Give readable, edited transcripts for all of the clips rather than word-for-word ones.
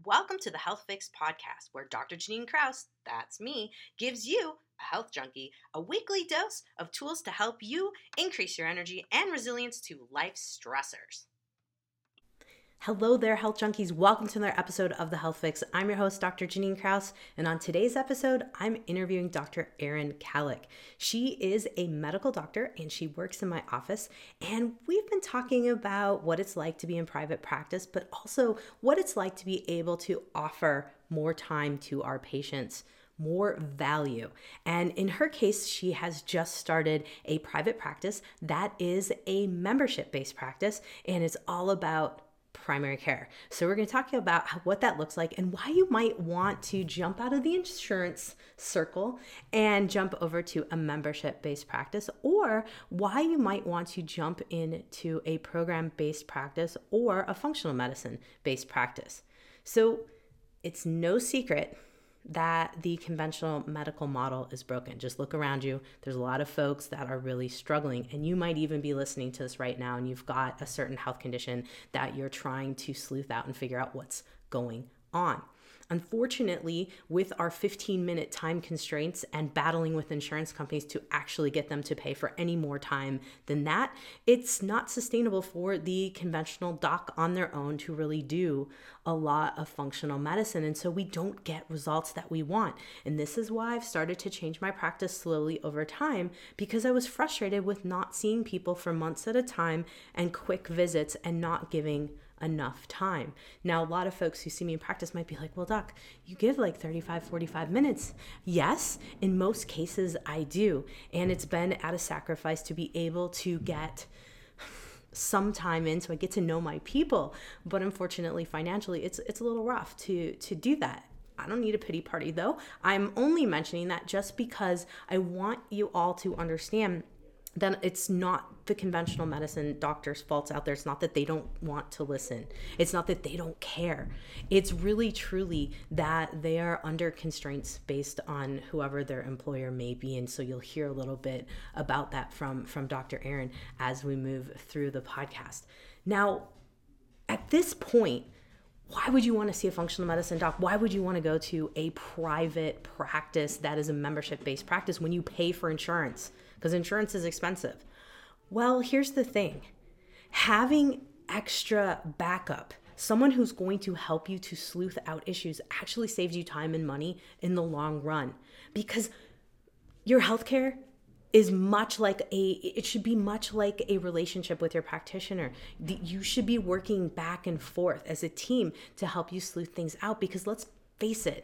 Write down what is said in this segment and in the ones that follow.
Welcome to the Health Fix podcast, where Dr. Janine Krause, that's me, gives you, a health junkie, a weekly dose of tools to help you increase your energy and resilience to life's stressors. Hello there, health junkies. Welcome to another episode of the Health Fix. I'm your host, Dr. Janine Krause, and on today's episode, I'm interviewing Dr. Erin Kalick. She is a medical doctor and she works in my office, and we've been talking about what it's like to be in private practice, but also what it's like to be able to offer more time to our patients, more value. And in her case, she has just started a private practice that is a membership-based practice, and it's all about primary care. So we're going to talk about what that looks like and why you might want to jump out of the insurance circle and jump over to a membership-based practice, or why you might want to jump into a program-based practice or a functional medicine-based practice. So it's no secret that the conventional medical model is broken. Just look around you. There's a lot of folks that are really struggling, and you might even be listening to this right now and you've got a certain health condition that you're trying to sleuth out and figure out what's going on. Unfortunately, with our 15-minute time constraints and battling with insurance companies to actually get them to pay for any more time than that, it's not sustainable for the conventional doc on their own to really do a lot of functional medicine. And so we don't get results that we want. And this is why I've started to change my practice slowly over time, because I was frustrated with not seeing people for months at a time and quick visits and not giving enough time. Now, a lot of folks who see me in practice might be like, well, doc, you give like 35, 45 minutes. Yes, in most cases I do. And it's been at a sacrifice to be able to get some time in so I get to know my people. But unfortunately, financially, it's a little rough to do that. I don't need a pity party though. I'm only mentioning that just because I want you all to understand then it's not the conventional medicine doctors' faults out there. It's not that they don't want to listen. It's not that they don't care. It's really, truly that they are under constraints based on whoever their employer may be. And so you'll hear a little bit about that from Dr. Erin as we move through the podcast. Now, at this point, why would you want to see a functional medicine doc? Why would you want to go to a private practice that is a membership-based practice when you pay for insurance? Because insurance is expensive. Well, here's the thing. Having extra backup, someone who's going to help you to sleuth out issues, actually saves you time and money in the long run. Because your healthcare is it should be much like a relationship with your practitioner. You should be working back and forth as a team to help you sleuth things out, because let's face it,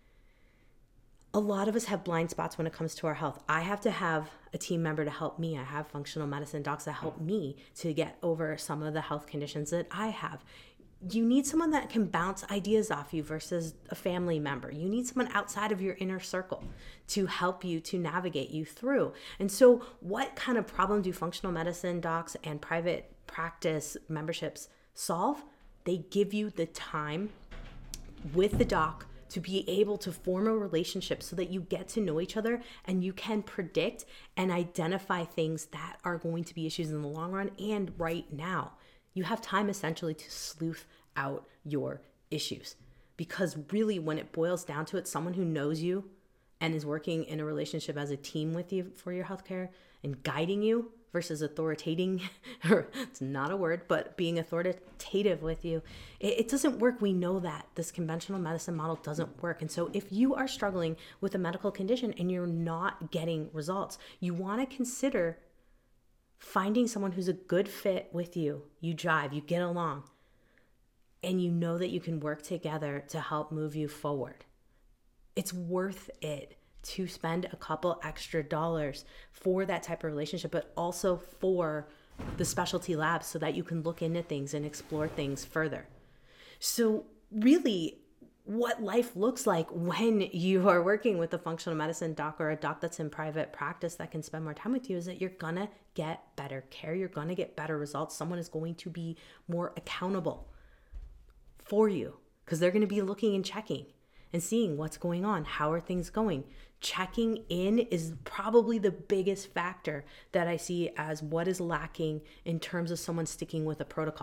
a lot of us have blind spots when it comes to our health. I have to have a team member to help me. I have functional medicine docs that help me to get over some of the health conditions that I have. You need someone that can bounce ideas off you versus a family member. You need someone outside of your inner circle to help you to navigate you through. And so what kind of problem do functional medicine docs and private practice memberships solve? They give you the time with the doc to be able to form a relationship so that you get to know each other and you can predict and identify things that are going to be issues in the long run and right now. You have time essentially to sleuth out your issues, because really when it boils down to it, someone who knows you and is working in a relationship as a team with you for your healthcare and guiding you versus authoritating, or it's not a word, but being authoritative with you, it doesn't work. We know that this conventional medicine model doesn't work. And so if you are struggling with a medical condition and you're not getting results, you want to consider finding someone who's a good fit with you. You jive, you get along, and you know that you can work together to help move you forward. It's worth it to spend a couple extra dollars for that type of relationship, but also for the specialty labs so that you can look into things and explore things further. So really, what life looks like when you are working with a functional medicine doc or a doc that's in private practice that can spend more time with you is that you're gonna get better care, you're gonna get better results. Someone is going to be more accountable for you because they're gonna be looking and checking and seeing what's going on. How are things going? Checking in is probably the biggest factor that I see as what is lacking in terms of someone sticking with a protocol.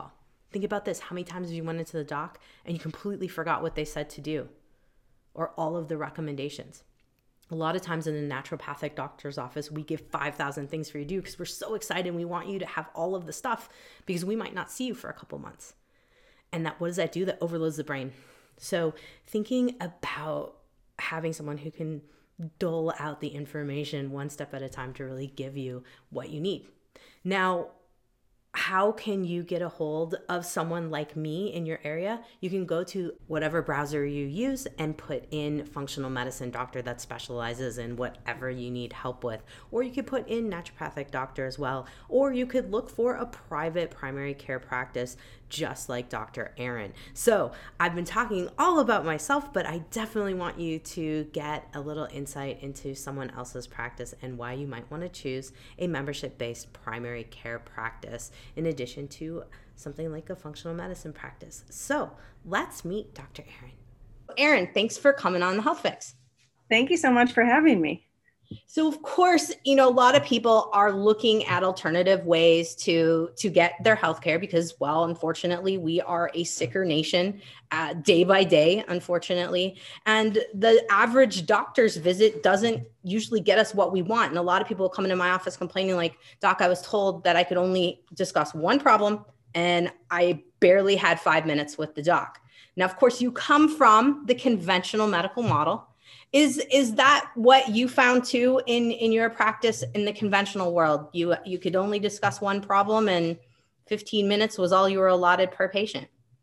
Think about this. How many times have you went into the doc and you completely forgot what they said to do or all of the recommendations? A lot of times in a naturopathic doctor's office, we give 5,000 things for you to do because we're so excited and we want you to have all of the stuff because we might not see you for a couple months. And what does that do? That overloads the brain. So thinking about having someone who can dole out the information one step at a time to really give you what you need. Now, how can you get a hold of someone like me in your area? You can go to whatever browser you use and put in functional medicine doctor that specializes in whatever you need help with. Or you could put in naturopathic doctor as well. Or you could look for a private primary care practice just like Dr. Erin. So I've been talking all about myself, but I definitely want you to get a little insight into someone else's practice and why you might want to choose a membership-based primary care practice in addition to something like a functional medicine practice. So let's meet Dr. Erin. Erin, thanks for coming on the Health Fix. Thank you so much for having me. So of course, a lot of people are looking at alternative ways to get their healthcare because, well, unfortunately, we are a sicker nation day by day, unfortunately. And the average doctor's visit doesn't usually get us what we want. And a lot of people come into my office complaining like, Doc, I was told that I could only discuss one problem and I barely had 5 minutes with the doc. Now, of course, you come from the conventional medical model. Is that what you found too in your practice in the conventional world? You could only discuss one problem and 15 minutes was all you were allotted per patient?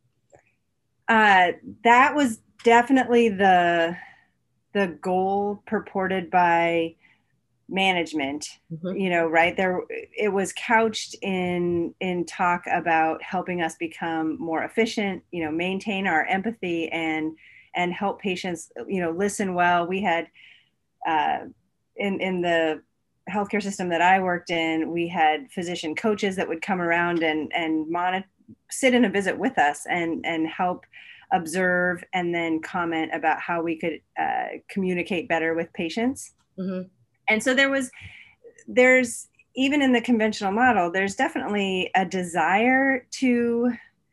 That was definitely the goal purported by management, right there. It was couched in talk about helping us become more efficient, maintain our empathy and help patients, listen well. We had, in the healthcare system that I worked in, we had physician coaches that would come around and sit in a visit with us and help observe and then comment about how we could communicate better with patients. Mm-hmm. And so there's even in the conventional model, there's definitely a desire to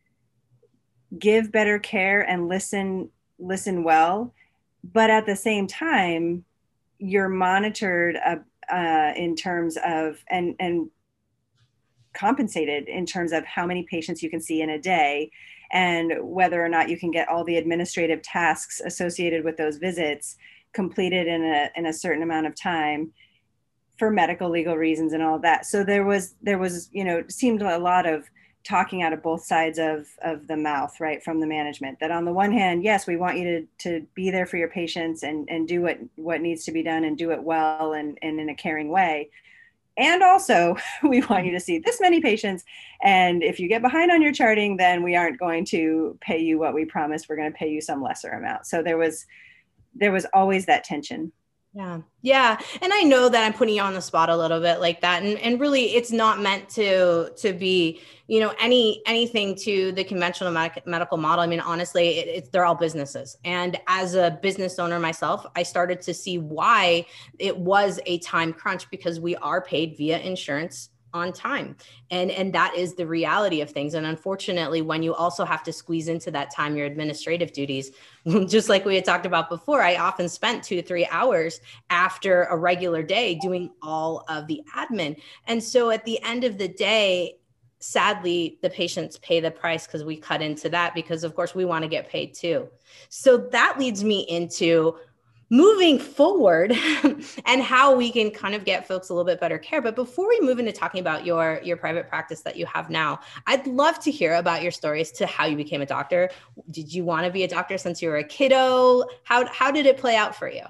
give better care and listen well, but at the same time, you're monitored in terms of and compensated in terms of how many patients you can see in a day and whether or not you can get all the administrative tasks associated with those visits completed in a certain amount of time for medical legal reasons and all of that. So there was seemed a lot of talking out of both sides of the mouth, right, from the management, that on the one hand, yes, we want you to be there for your patients and do what needs to be done and do it well and in a caring way. And also, we want you to see this many patients. And if you get behind on your charting, then we aren't going to pay you what we promised. We're going to pay you some lesser amount. So there was always that tension. Yeah. And I know that I'm putting you on the spot a little bit like that. And really it's not meant to be, anything to the conventional medical model. I mean, honestly, they're all businesses. And as a business owner myself, I started to see why it was a time crunch because we are paid via insurance on time. And that is the reality of things. And unfortunately, when you also have to squeeze into that time, your administrative duties, just like we had talked about before, I often spent 2 to 3 hours after a regular day doing all of the admin. And so at the end of the day, sadly, the patients pay the price because we cut into that because of course we want to get paid too. So that leads me into moving forward and how we can kind of get folks a little bit better care. But before we move into talking about your private practice that you have now, I'd love to hear about your stories to how you became a doctor. Did you want to be a doctor since you were a kiddo? How did it play out for you?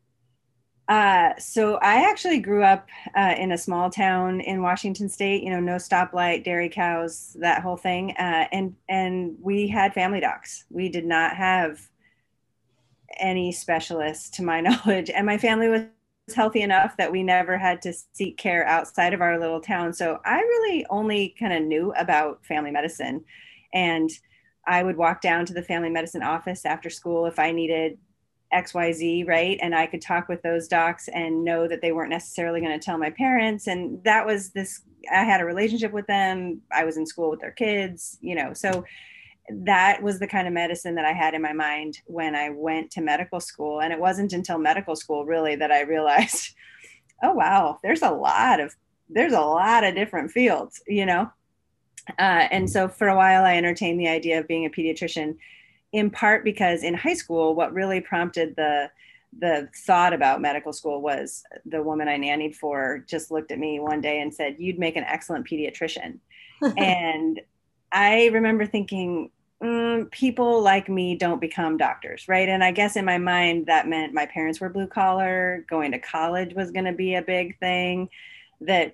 So I actually grew up in a small town in Washington State, no stoplight, dairy cows, that whole thing. And we had family docs. We did not have any specialists to my knowledge. And my family was healthy enough that we never had to seek care outside of our little town. So I really only kind of knew about family medicine. And I would walk down to the family medicine office after school if I needed XYZ, right? And I could talk with those docs and know that they weren't necessarily going to tell my parents. And that was this, I had a relationship with them. I was in school with their kids, you know, so that was the kind of medicine that I had in my mind when I went to medical school. And it wasn't until medical school really that I realized, oh, wow, there's a lot of different fields, you know? And so for a while I entertained the idea of being a pediatrician, in part because in high school, what really prompted the thought about medical school was the woman I nannied for just looked at me one day and said, "You'd make an excellent pediatrician." And I remember thinking, people like me don't become doctors, right? And I guess in my mind, that meant my parents were blue collar, going to college was going to be a big thing that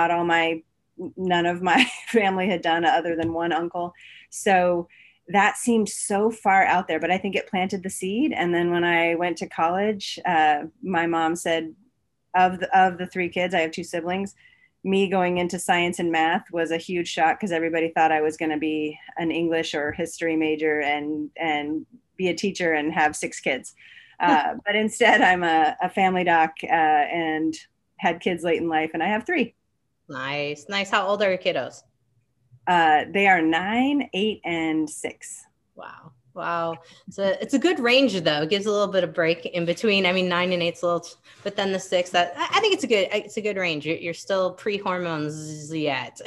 none of my family had done other than one uncle. So that seemed so far out there, but I think it planted the seed. And then when I went to college, my mom said, of the three kids, I have two siblings, me going into science and math was a huge shock because everybody thought I was going to be an English or history major and be a teacher and have six kids. But instead, I'm a family doc and had kids late in life, and I have three. Nice. How old are your kiddos? They are 9, 8, and 6. Wow. So it's a good range though. It gives a little bit of break in between. I mean, 9 and 8's a little, but then the 6, that I think it's a good range. You're still pre-hormones yet.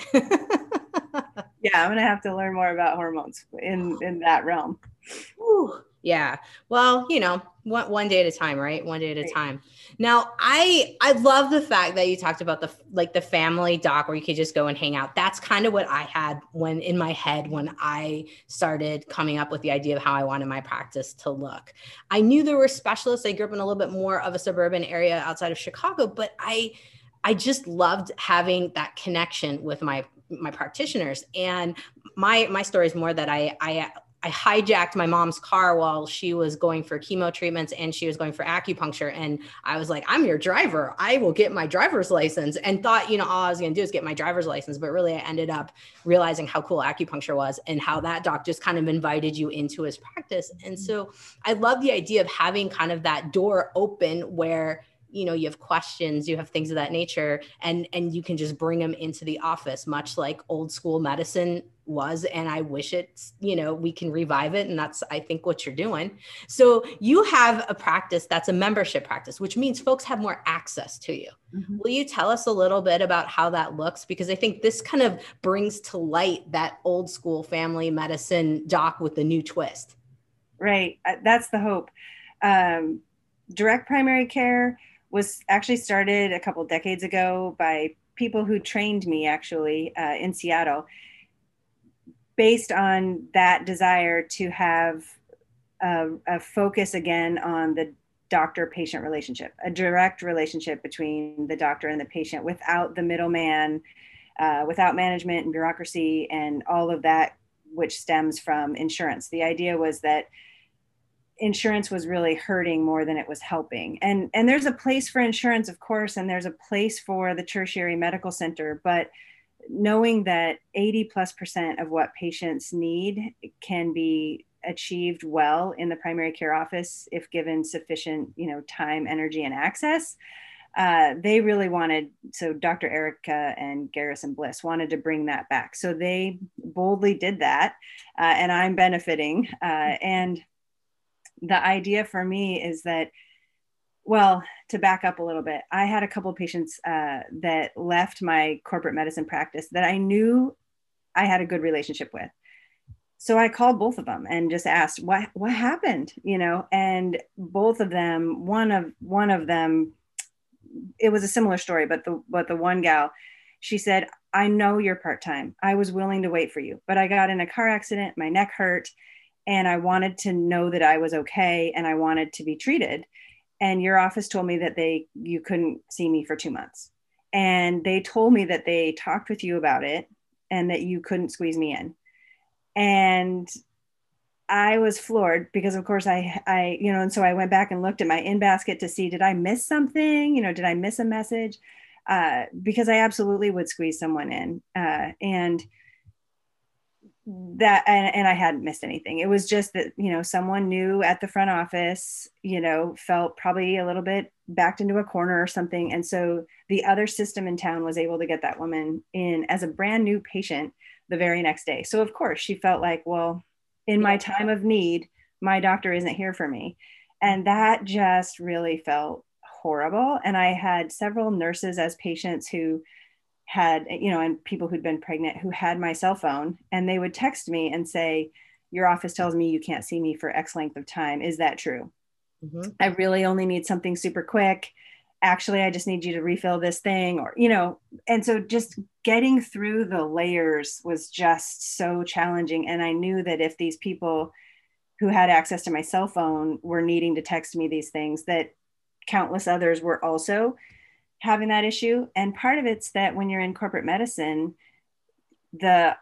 Yeah, I'm gonna have to learn more about hormones in that realm. Ooh, yeah. Well, you know, one day at a time, right? One day at a time. Now, I love the fact that you talked about the family doc where you could just go and hang out. That's kind of what I had in my head when I started coming up with the idea of how I wanted my practice to look. I knew there were specialists. I grew up in a little bit more of a suburban area outside of Chicago, but I just loved having that connection with my practitioners. And my story is more that I hijacked my mom's car while she was going for chemo treatments and she was going for acupuncture. And I was like, I'm your driver. I will get my driver's license, and thought, you know, all I was going to do is get my driver's license. But really I ended up realizing how cool acupuncture was and how that doc just kind of invited you into his practice. And so I love the idea of having kind of that door open where, you know, you have questions, you have things of that nature, and you can just bring them into the office, much like old school medicine was. And I wish it's, you know, we can revive it. And that's, I think, what you're doing. So you have a practice that's a membership practice, which means folks have more access to you. Mm-hmm. Will you tell us a little bit about how that looks? Because I think this kind of brings to light that old school family medicine doc with the new twist. Right. That's the hope. Direct primary care was actually started a couple decades ago by people who trained me actually in Seattle, based on that desire to have a focus again on the doctor-patient relationship, a direct relationship between the doctor and the patient without the middleman, without management and bureaucracy and all of that, which stems from insurance. The idea was that insurance was really hurting more than it was helping. And there's a place for insurance, of course, and there's a place for the tertiary medical center, but knowing that 80+% of what patients need can be achieved well in the primary care office if given sufficient, you know, time, energy, and access. They really wanted, so Dr. Erica and Garrison Bliss wanted to bring that back. So they boldly did that, and I'm benefiting. And the idea for me is that, well, to back up a little bit, I had a couple of patients that left my corporate medicine practice that I knew I had a good relationship with. So I called both of them and just asked, what happened, you know? And both of them, one of them, it was a similar story, but the one gal, she said, I know you're part-time. I was willing to wait for you, but I got in a car accident, my neck hurt, and I wanted to know that I was okay, and I wanted to be treated. And your office told me that you couldn't see me for 2 months. And they told me that they talked with you about it and that you couldn't squeeze me in. And I was floored because, of course, I you know, and so I went back and looked at my in basket to see, did I miss something? You know, did I miss a message? Because I absolutely would squeeze someone in. And that, and I hadn't missed anything. It was just that, someone new at the front office, felt probably a little bit backed into a corner or something. And so the other system in town was able to get that woman in as a brand new patient the very next day. So of course she felt like, well, in my time of need, my doctor isn't here for me. And that just really felt horrible. And I had several nurses as patients who had, and people who'd been pregnant who had my cell phone, and they would text me and say, your office tells me you can't see me for X length of time. Is that true? Mm-hmm. I really only need something super quick. Actually, I just need you to refill this thing, or, and so just getting through the layers was just so challenging. And I knew that if these people who had access to my cell phone were needing to text me these things, that countless others were also having that issue. And part of it's that when you're in corporate medicine, the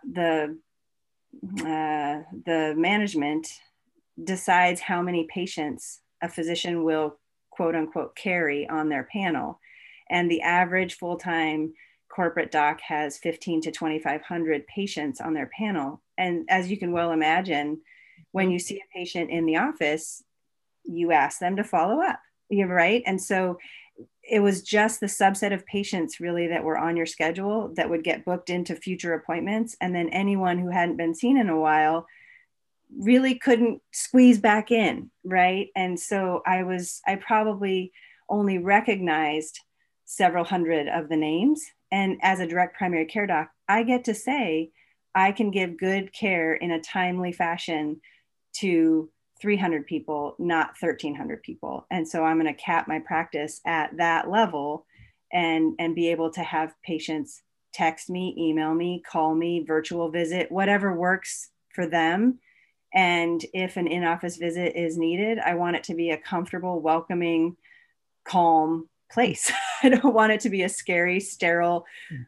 management decides how many patients a physician will quote unquote carry on their panel. And the average full-time corporate doc has 15 to 2,500 patients on their panel. And as you can well imagine, when you see a patient in the office, you ask them to follow up, right? And so it was just the subset of patients really that were on your schedule that would get booked into future appointments. And then anyone who hadn't been seen in a while really couldn't squeeze back in, right? And so I probably only recognized several hundred of the names. And as a direct primary care doc, I get to say, I can give good care in a timely fashion to 300 people, not 1,300 people. And so I'm going to cap my practice at that level and be able to have patients text me, email me, call me, virtual visit, whatever works for them. And if an in-office visit is needed, I want it to be a comfortable, welcoming, calm place. I don't want it to be a scary, sterile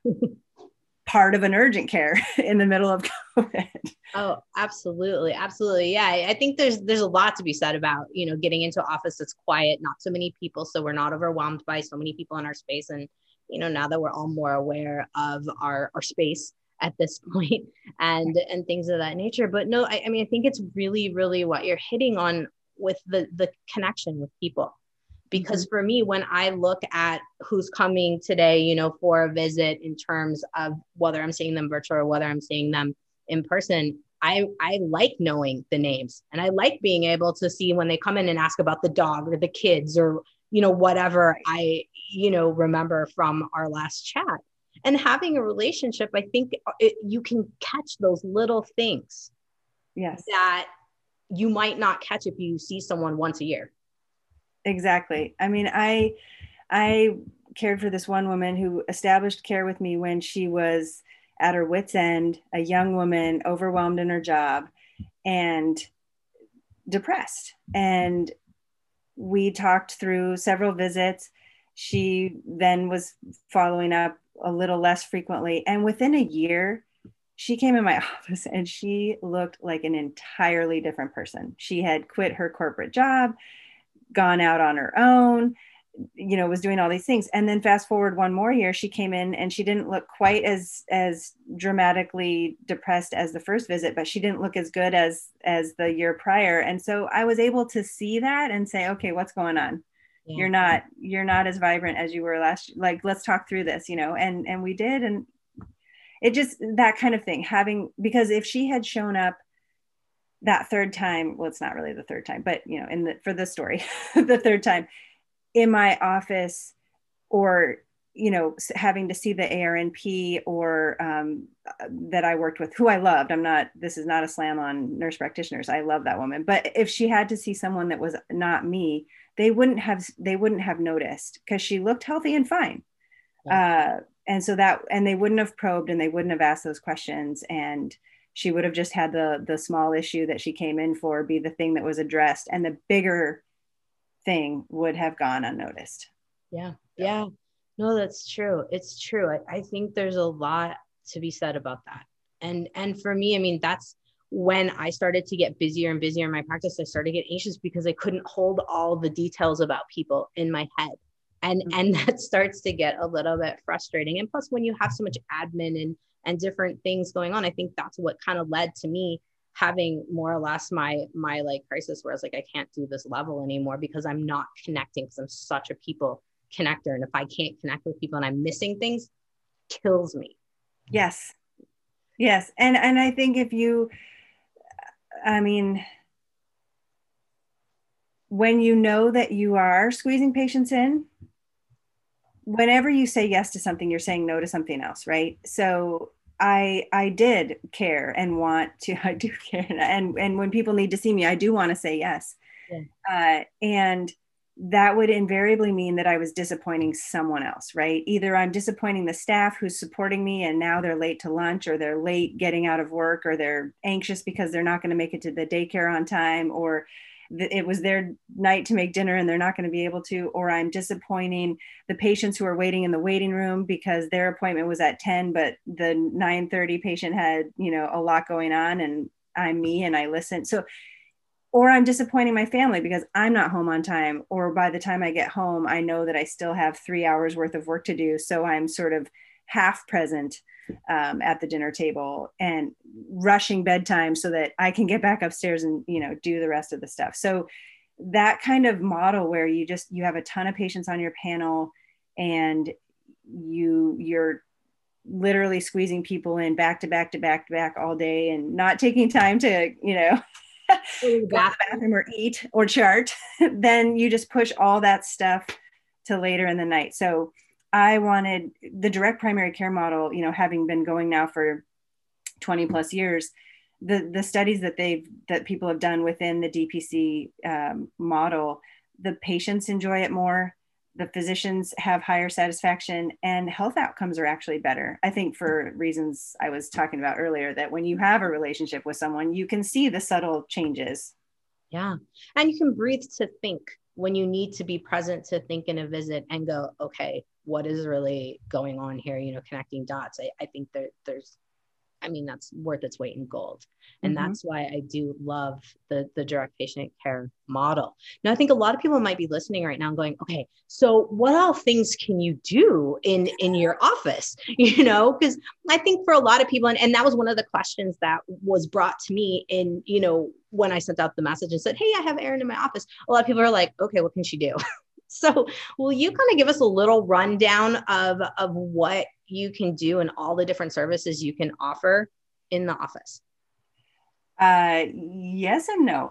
part of an urgent care in the middle of COVID. Oh, absolutely. Absolutely. Yeah. I think there's a lot to be said about, getting into an office that's quiet, not so many people. So we're not overwhelmed by so many people in our space. And, now that we're all more aware of our space at this point and things of that nature. But no, I mean, I think it's really, really what you're hitting on with the connection with people. Because for me, when I look at who's coming today, for a visit in terms of whether I'm seeing them virtual or whether I'm seeing them in person, I like knowing the names, and I like being able to see when they come in and ask about the dog or the kids or, whatever I, remember from our last chat. And having a relationship, I think you can catch those little things that you might not catch if you see someone once a year. Exactly. I mean, I cared for this one woman who established care with me when she was at her wit's end, a young woman, overwhelmed in her job and depressed. And we talked through several visits. She then was following up a little less frequently. And within a year, she came in my office and she looked like an entirely different person. She had quit her corporate job, gone out on her own, was doing all these things. And then fast forward one more year, she came in and she didn't look quite as dramatically depressed as the first visit, but she didn't look as good as the year prior. And so I was able to see that and say, okay, what's going on? Yeah. You're not as vibrant as you were last year. Like, let's talk through this, and we did. And it just, that kind of thing, because if she had shown up that third time, well, it's not really the third time, but for the story, the third time in my office, or having to see the ARNP or that I worked with, who I loved. This is not a slam on nurse practitioners. I love that woman. But if she had to see someone that was not me, they wouldn't have noticed, because she looked healthy and fine. Yeah. And they wouldn't have probed and they wouldn't have asked those questions. And she would have just had the small issue that she came in for be the thing that was addressed, and the bigger thing would have gone unnoticed. Yeah. Yeah. No, that's true. It's true. I think there's a lot to be said about that. And for me, I mean, that's when I started to get busier and busier in my practice. I started to get anxious because I couldn't hold all the details about people in my head. And that starts to get a little bit frustrating. And plus, when you have so much admin and different things going on. I think that's what kind of led to me having more or less my like crisis where I was like, I can't do this level anymore because I'm not connecting, because I'm such a people connector. And if I can't connect with people and I'm missing things, kills me. Yes. Yes. And I think I mean, when you know that you are squeezing patients in, whenever you say yes to something, you're saying no to something else, right? So I did care and want to, I do care. And when people need to see me, I do want to say yes. Yeah. And that would invariably mean that I was disappointing someone else, right? Either I'm disappointing the staff who's supporting me and now they're late to lunch, or they're late getting out of work, or they're anxious because they're not going to make it to the daycare on time, or it was their night to make dinner and they're not going to be able to, or I'm disappointing the patients who are waiting in the waiting room because their appointment was at 10, but the 9:30 patient had, a lot going on, and I'm me and I listen. So, or I'm disappointing my family because I'm not home on time, or by the time I get home, I know that I still have 3 hours worth of work to do. So I'm sort of half present at the dinner table and rushing bedtime so that I can get back upstairs and, do the rest of the stuff. So that kind of model where you have a ton of patients on your panel and you're literally squeezing people in back to back to back to back all day and not taking time to, go to the bathroom or eat or chart, then you just push all that stuff to later in the night. So I wanted the direct primary care model, having been going now for 20 plus years, the studies that people have done within the DPC model, the patients enjoy it more, the physicians have higher satisfaction, and health outcomes are actually better. I think for reasons I was talking about earlier, that when you have a relationship with someone, you can see the subtle changes. Yeah. And you can breathe to think when you need to be present to think in a visit and go, okay, what is really going on here? Connecting dots. I think that's worth its weight in gold. And that's why I do love the direct patient care model. Now, I think a lot of people might be listening right now and going, okay, so what all things can you do in your office? Because I think for a lot of people, and that was one of the questions that was brought to me in, when I sent out the message and said, hey, I have Erin in my office. A lot of people are like, okay, what can she do? So will you kind of give us a little rundown of what you can do and all the different services you can offer in the office? Yes and no.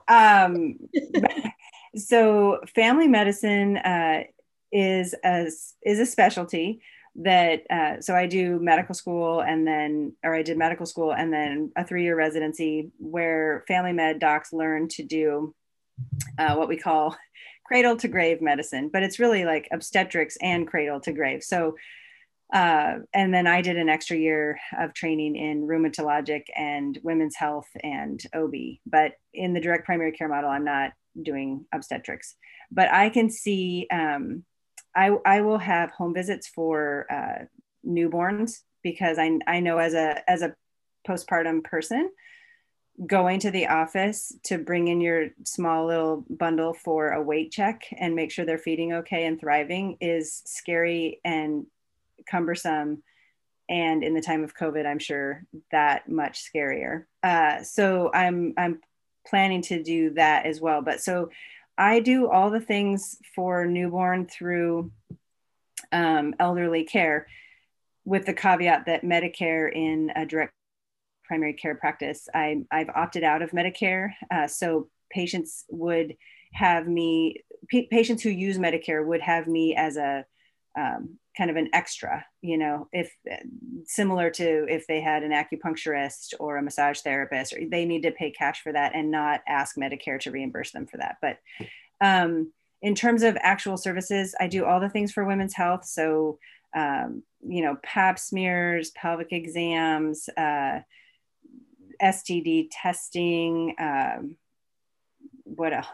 So family medicine is a specialty that, so I do medical school I did medical school and then a 3-year residency where family med docs learn to do what we call cradle to grave medicine, but it's really like obstetrics and cradle to grave. So, and then I did an extra year of training in rheumatologic and women's health and OB, but in the direct primary care model, I'm not doing obstetrics, but I can see, I will have home visits for newborns because I know as a postpartum person, going to the office to bring in your small little bundle for a weight check and make sure they're feeding okay and thriving is scary and cumbersome. And in the time of COVID, I'm sure that much scarier. So I'm planning to do that as well. But so I do all the things for newborn through elderly care, with the caveat that Medicare in a direct primary care practice, I've opted out of Medicare. So patients would have me, patients who use Medicare would have me as a kind of an extra, if similar to if they had an acupuncturist or a massage therapist, or they need to pay cash for that and not ask Medicare to reimburse them for that. But in terms of actual services, I do all the things for women's health. So, Pap smears, pelvic exams, STD testing, what else?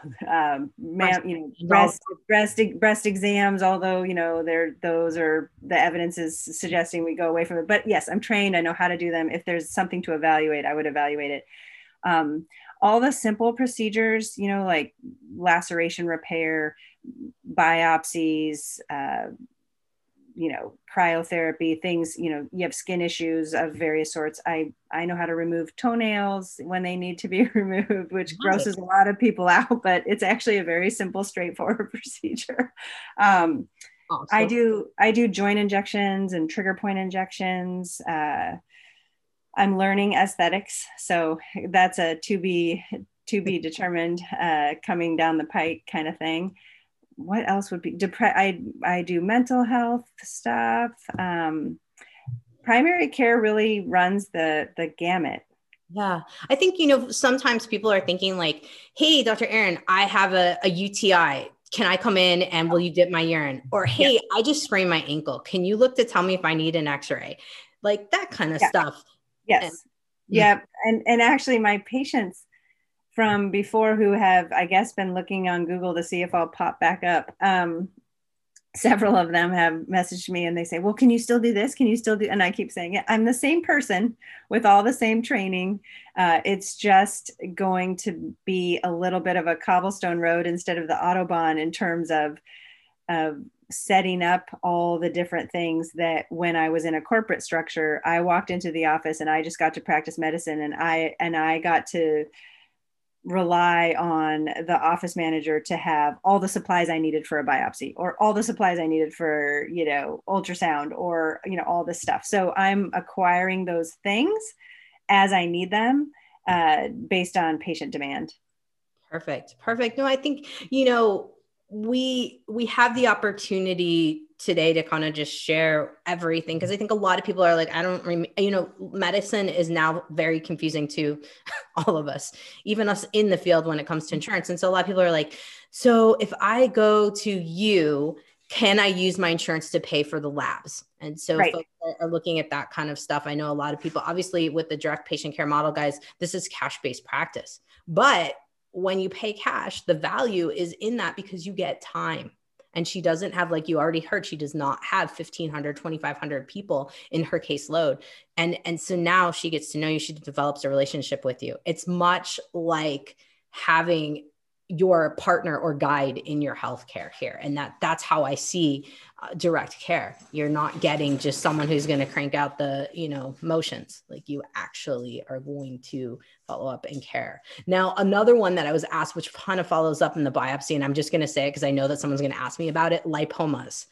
Breast exams, although, those are, the evidence is suggesting we go away from it. But yes, I'm trained. I know how to do them. If there's something to evaluate, I would evaluate it. All the simple procedures, like laceration repair, biopsies, cryotherapy, things, you have skin issues of various sorts. I know how to remove toenails when they need to be removed, which grosses a lot of people out, but it's actually a very simple, straightforward procedure. Awesome. I do joint injections and trigger point injections. I'm learning aesthetics, so that's a to be determined coming down the pike kind of thing. What else would be I do mental health stuff. Primary care really runs the gamut. Yeah. I think, sometimes people are thinking like, hey, Dr. Erin, I have a UTI. Can I come in and will you dip my urine? Or, hey, I just sprained my ankle. Can you look to tell me if I need an x-ray? Like that kind of stuff. Yes. And actually my patients from before who have, I guess, been looking on Google to see if I'll pop back up. Several of them have messaged me and they say, well, can you still do this? Can you still do? And I keep saying, yeah, I'm the same person with all the same training. It's just going to be a little bit of a cobblestone road instead of the Autobahn in terms of setting up all the different things that when I was in a corporate structure, I walked into the office and I just got to practice medicine and I got to rely on the office manager to have all the supplies I needed for a biopsy or all the supplies I needed for, ultrasound or, all this stuff. So I'm acquiring those things as I need them based on patient demand. Perfect. No, I think, we have the opportunity today to kind of just share everything. Cause I think a lot of people are like, medicine is now very confusing to all of us, even us in the field when it comes to insurance. And so a lot of people are like, so if I go to you, can I use my insurance to pay for the labs? And so folks are looking at that kind of stuff. I know a lot of people, obviously with the direct patient care model, guys, this is cash-based practice, but when you pay cash, the value is in that because you get time. And she doesn't have, like you already heard, she does not have 1,500, 2,500 people in her caseload. And so now she gets to know you, she develops a relationship with you. It's much like having your partner or guide in your healthcare here. And that's how I see direct care. You're not getting just someone who's going to crank out the, motions. Like you actually are going to follow up and care. Now, another one that I was asked, which kind of follows up in the biopsy, and I'm just going to say it because I know that someone's going to ask me about it, lipomas.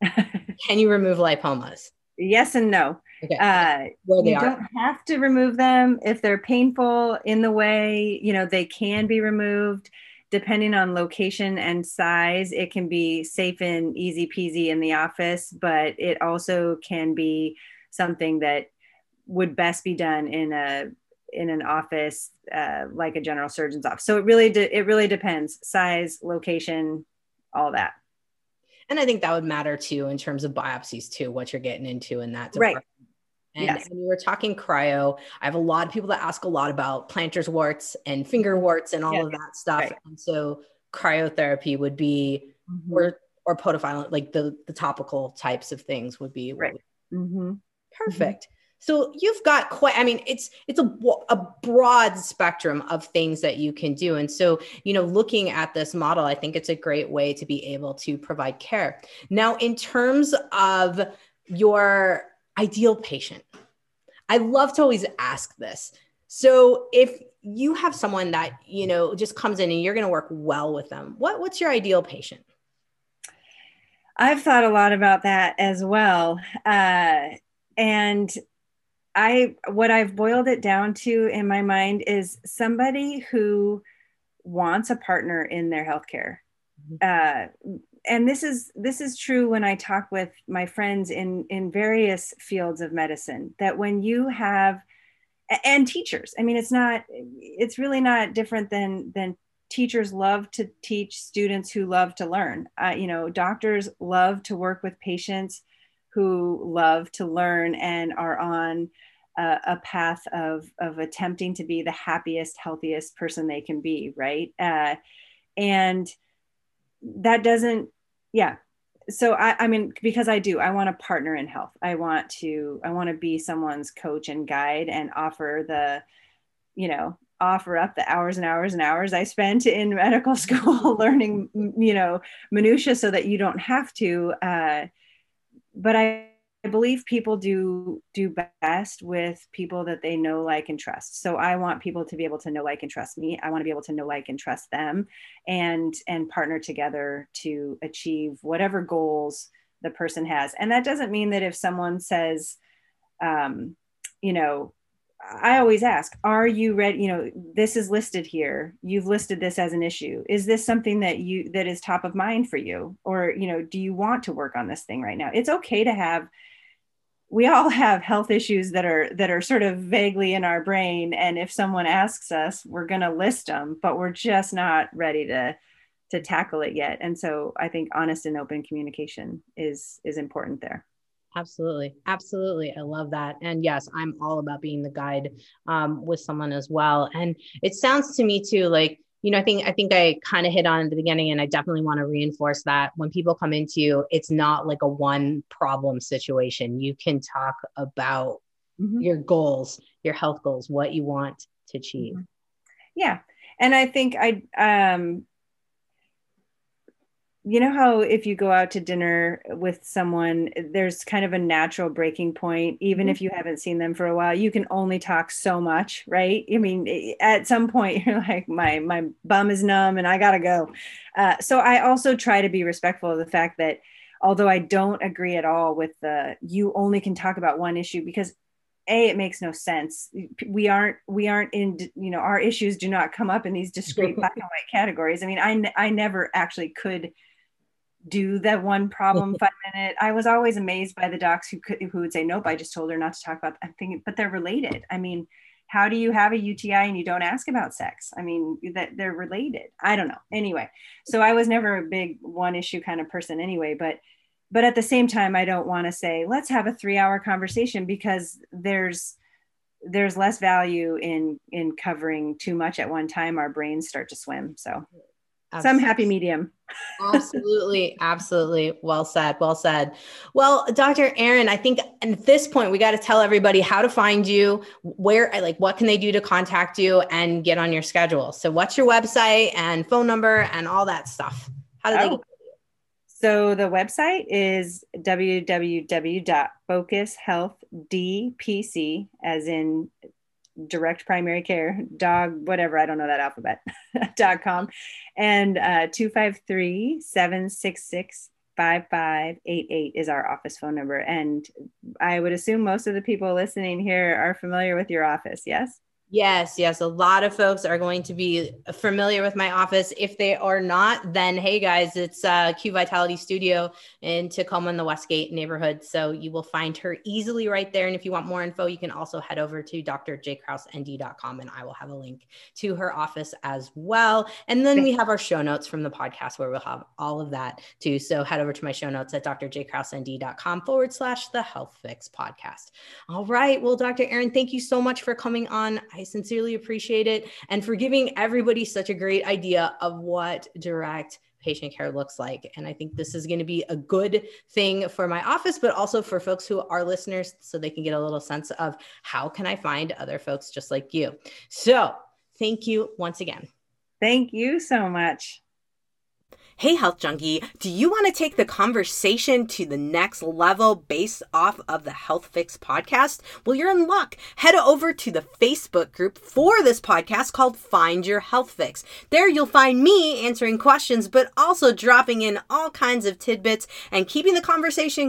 Can you remove lipomas? Yes and no. Okay. You don't have to remove them. If they're painful in the way, they can be removed. Depending on location and size, it can be safe and easy peasy in the office, but it also can be something that would best be done in an office like a general surgeon's office. So it really depends, size, location, all that. And I think that would matter too in terms of biopsies too, what you're getting into in that department. Right. And we were talking cryo. I have a lot of people that ask a lot about plantar's warts and finger warts and all of that stuff. Right. And so cryotherapy would be, or podophyllin, like the topical types of things would be. Right. Perfect. So you've got it's a broad spectrum of things that you can do. And so, looking at this model, I think it's a great way to be able to provide care. Now, in terms of your ideal patient, I love to always ask this. So if you have someone that, just comes in and you're going to work well with them, what's your ideal patient? I've thought a lot about that as well. And what I've boiled it down to in my mind is somebody who wants a partner in their healthcare. And this is true when I talk with my friends in various fields of medicine, that when you have, and teachers, it's really not different than teachers love to teach students who love to learn. Doctors love to work with patients who love to learn and are on a path of attempting to be the happiest, healthiest person they can be, right? And that doesn't, so because I want a partner in health. I want to be someone's coach and guide and offer up the hours and hours and hours I spent in medical school learning, minutia, so that you don't have to. but I believe people do best with people that they know, like, and trust. So I want people to be able to know, like, and trust me. I want to be able to know, like, and trust them, and partner together to achieve whatever goals the person has. And that doesn't mean that if someone says, you know, I always ask, are you ready? You know, this is listed here. You've listed this as an issue. Is this something that is top of mind for you? Or, you know, do you want to work on this thing right now? It's okay to have, we all have health issues that are sort of vaguely in our brain. And if someone asks us, we're going to list them, but we're just not ready to tackle it yet. And so I think honest and open communication is important there. Absolutely. Absolutely. I love that. And yes, I'm all about being the guide with someone as well. And it sounds to me too, like, you know, I think I kind of hit on at the beginning, and I definitely want to reinforce that when people come into you, it's not like a one problem situation. You can talk about your goals, your health goals, what you want to achieve. Yeah. And I think you know how if you go out to dinner with someone, there's kind of a natural breaking point. Even if you haven't seen them for a while, you can only talk so much, right? I mean, at some point you're like, my bum is numb and I gotta go. So I also try to be respectful of the fact that although I don't agree at all with you only can talk about one issue, because it makes no sense. We aren't in, you know, our issues do not come up in these discrete black and white categories. I mean, I never actually could do that one problem 5 minute. I was always amazed by the docs who would say, nope, I just told her not to talk about that. I'm thinking, but they're related. I mean, how do you have a UTI and you don't ask about sex? I mean, that they're related. I don't know. Anyway, so I was never a big one issue kind of person anyway, but at the same time, I don't want to say, let's have a 3-hour conversation, because there's less value in covering too much at one time. Our brains start to swim. So some happy medium. Absolutely. Absolutely. Well said. Well said. Well, Dr. Erin, I think at this point, we got to tell everybody how to find you, what can they do to contact you and get on your schedule? So what's your website and phone number and all that stuff? How do they get? So the website is www.focushealthdpc, as in direct primary care, dog, whatever, I don't know that alphabet, .com, and 253-766-5588 is our office phone number. And I would assume most of the people listening here are familiar with your office, yes? Yes. A lot of folks are going to be familiar with my office. If they are not, then hey guys, it's Q Vitality Studio in Tacoma in the Westgate neighborhood. So you will find her easily right there. And if you want more info, you can also head over to drjkrausend.com, and I will have a link to her office as well. And then we have our show notes from the podcast where we'll have all of that too. So head over to my show notes at drjkrausend.com/the Health Fix podcast. All right. Well, Dr. Erin, thank you so much for coming on. I sincerely appreciate it, and for giving everybody such a great idea of what direct patient care looks like. And I think this is going to be a good thing for my office, but also for folks who are listeners, so they can get a little sense of how can I find other folks just like you. So thank you once again. Thank you so much. Hey, Health Junkie, do you want to take the conversation to the next level based off of the Health Fix podcast? Well, you're in luck. Head over to the Facebook group for this podcast called Find Your Health Fix. There you'll find me answering questions, but also dropping in all kinds of tidbits and keeping the conversation